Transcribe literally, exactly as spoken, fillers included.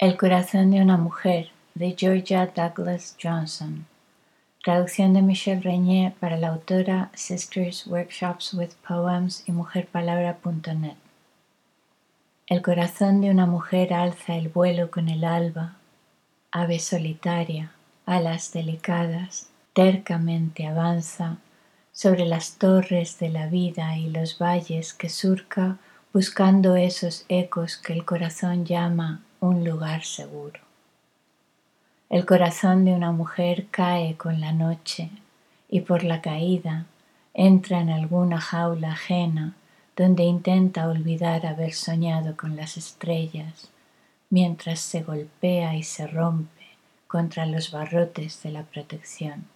El corazón de una mujer, de Georgia Douglas Johnson. Traducción de Michelle Regnier para la autora, Sisters Workshops with Poems y mujerpalabra punto net. El corazón de una mujer alza el vuelo con el alba, ave solitaria, alas delicadas, tercamente avanza sobre las torres de la vida y los valles que surca buscando esos ecos que el corazón llama un lugar seguro. El corazón de una mujer cae con la noche y por la caída entra en alguna jaula ajena donde intenta olvidar haber soñado con las estrellas mientras se golpea y se rompe contra los barrotes de la protección.